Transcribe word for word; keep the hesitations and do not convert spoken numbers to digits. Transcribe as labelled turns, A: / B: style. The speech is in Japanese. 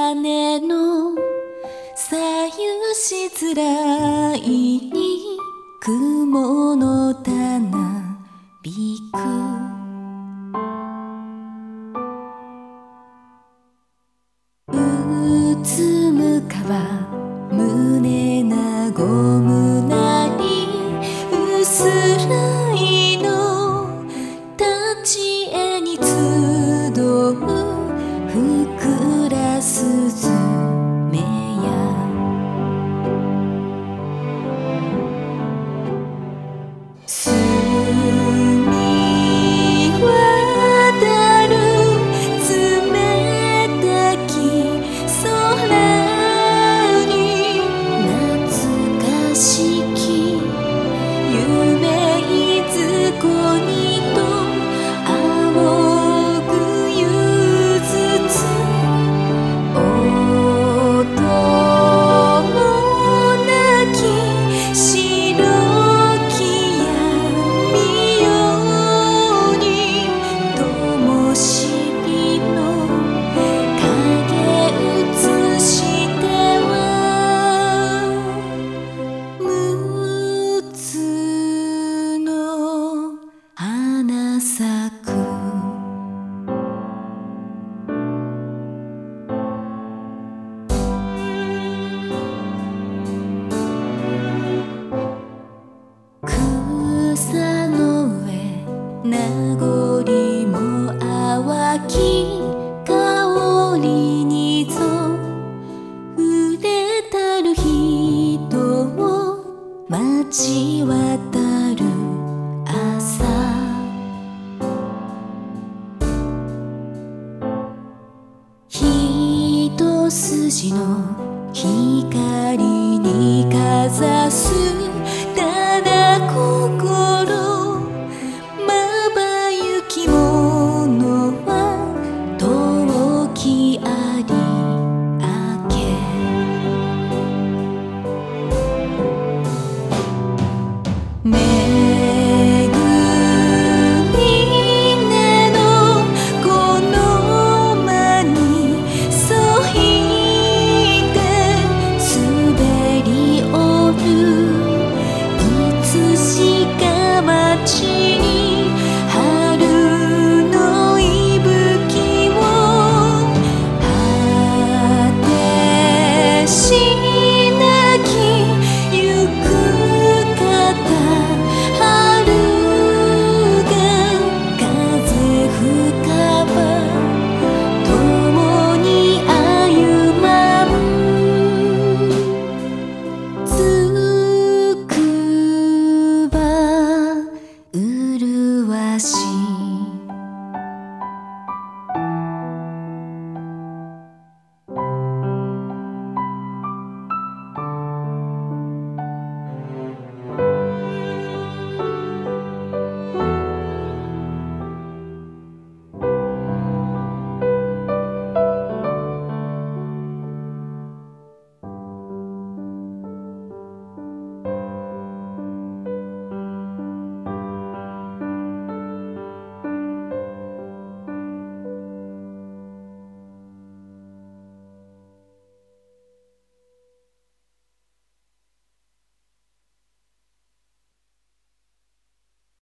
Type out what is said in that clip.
A: 羽の左右しづらい雲のたなびくうつむかは胸なごむなり薄らいの立ち絵に集うふくらすずめや澄み渡る冷たき空に懐かしき夢いずこにと仰ぐゆずつ音もなき白き闇夜に灯火の影映しては六つの花咲く草の上名残も淡き香りにぞ触れたる人を待ち渡る朝一筋の光にかざす